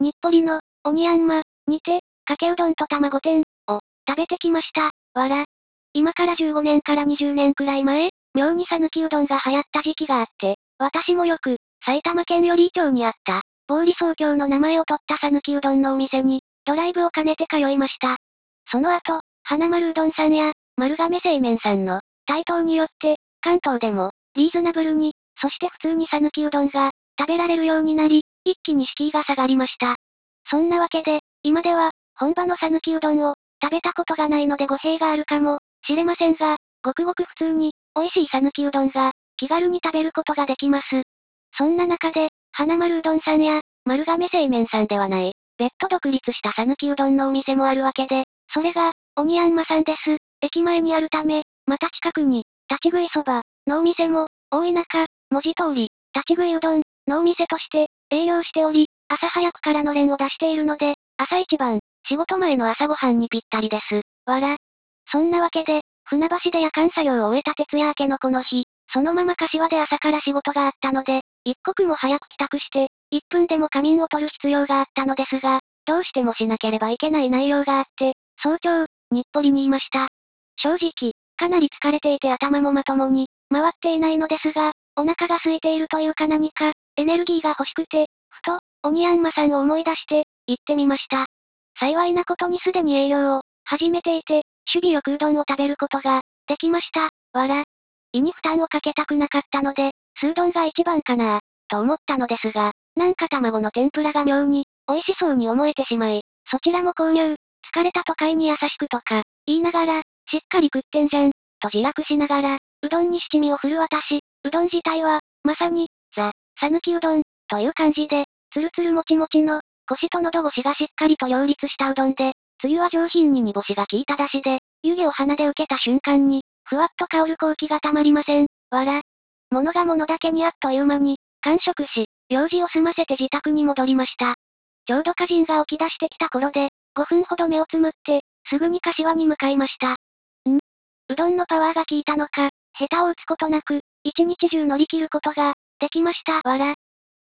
日暮里の、鬼あんま、にて、かけうどんと卵天、を、食べてきました。わら。今から15年から20年くらい前、妙に讃岐うどんが流行った時期があって、私もよく、埼玉県寄居町にあった、毛利総京の名前を取った讃岐うどんのお店に、ドライブを兼ねて通いました。その後、花丸うどんさんや、丸亀製麺さんの、台頭によって、関東でも、リーズナブルに、そして普通に讃岐うどんが、食べられるようになり、一気に敷居が下がりました。そんなわけで、今では、本場の讃岐うどんを、食べたことがないので語弊があるかも、しれませんが、ごくごく普通に、美味しい讃岐うどんが、気軽に食べることができます。そんな中で、花丸うどんさんや、丸亀製麺さんではない、別途独立した讃岐うどんのお店もあるわけで、それが、鬼あんまさんです。駅前にあるため、また近くに、立ち食いそば、のお店も、多い中、文字通り、立ち食いうどん、のお店として、営業しており、朝早くからのれんを出しているので、朝一番、仕事前の朝ごはんにぴったりです。わら。そんなわけで、船橋で夜間作業を終えた徹夜明けのこの日、そのまま柏で朝から仕事があったので、一刻も早く帰宅して、1分でも仮眠を取る必要があったのですが、どうしてもしなければいけない内容があって、早朝、日暮里にいました。正直、かなり疲れていて頭もまともに、回っていないのですが、お腹が空いているというか何か、エネルギーが欲しくて、ふと、鬼あんまさんを思い出して、行ってみました。幸いなことにすでに営業を、始めていて、守備よくうどんを食べることが、できました。わら。胃に負担をかけたくなかったので、素うどんが一番かなと思ったのですが、なんか卵の天ぷらが妙に、美味しそうに思えてしまい、そちらも購入、疲れた都会に優しくとか、言いながら、しっかり食ってんじゃん、と自虐しながら、うどんに七味を振る私、うどん自体は、まさに、ザ、讃岐うどん、という感じで、つるつるもちもちの、コシと喉越しがしっかりと両立したうどんで、つゆは上品に煮干しが効いた出汁で、湯気を鼻で受けた瞬間に、ふわっと香る空気がたまりません。わら。物が物だけにあっという間に、完食し、用事を済ませて自宅に戻りました。ちょうど家人が起き出してきた頃で、5分ほど目をつむって、すぐに柏に向かいました。うどんのパワーが効いたのか、下手を打つことなく、一日中乗り切ることが、できました。わら。